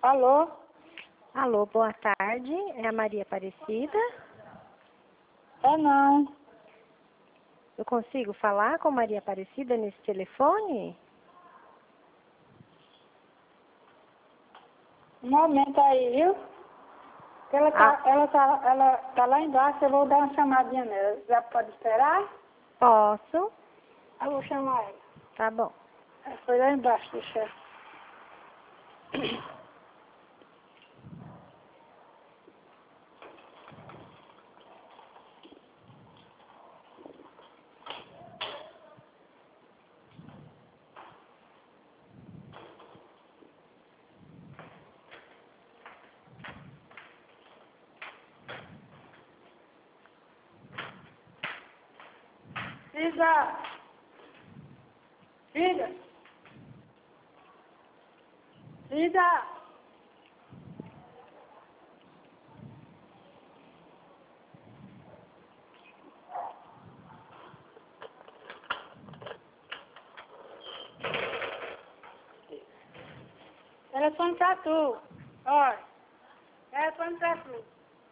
Alô? Alô, boa tarde. É a Maria Aparecida? É não. Eu consigo falar com Maria Aparecida nesse telefone? Um momento aí, viu? Que ela tá lá embaixo, eu vou dar uma chamadinha nela. Já pode esperar? Posso? Eu vou chamar ela. Tá bom. Ela foi lá embaixo, deixa. Cida! Cida! Cida! Telefone pra tu. Olha. Telefone pra tu.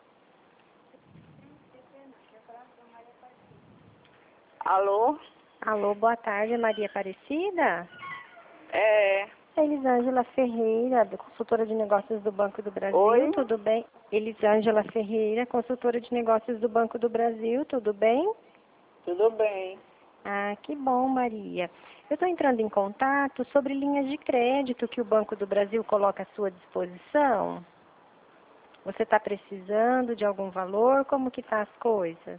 Alô? Alô, boa tarde, Maria Aparecida? É. É Elisângela Ferreira, consultora de negócios do Banco do Brasil, Oi? tudo bem? Elisângela Ferreira, consultora de negócios do Banco do Brasil, tudo bem? Tudo bem. Ah, que bom, Maria. Eu estou entrando em contato sobre linhas de crédito que o Banco do Brasil coloca à sua disposição. Você está precisando de algum valor? Como que tá as coisas?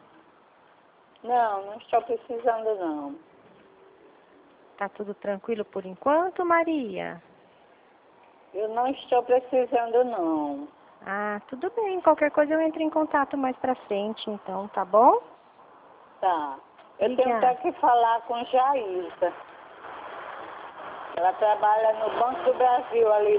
Não estou precisando não. Tá tudo tranquilo por enquanto, Maria? Eu não estou precisando não. Ah, tudo bem. Qualquer coisa eu entro em contato mais pra frente, então, tá bom? Tá. Eu tenho até Obrigada. que falar com Jailza. Ela trabalha no Banco do Brasil, ali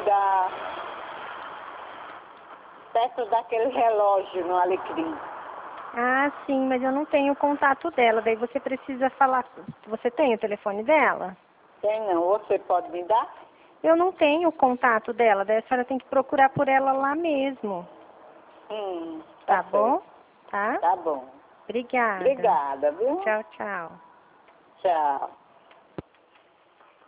perto daquele relógio no Alecrim. Ah, sim, mas eu não tenho o contato dela. Daí você precisa falar. Você tem o telefone dela? Tem não? Você pode me dar? Eu não tenho o contato dela. Daí a senhora tem que procurar por ela lá mesmo. Tá Tá bom? certo. Tá? Tá bom. Obrigada. Obrigada, viu? Tchau, tchau. Tchau.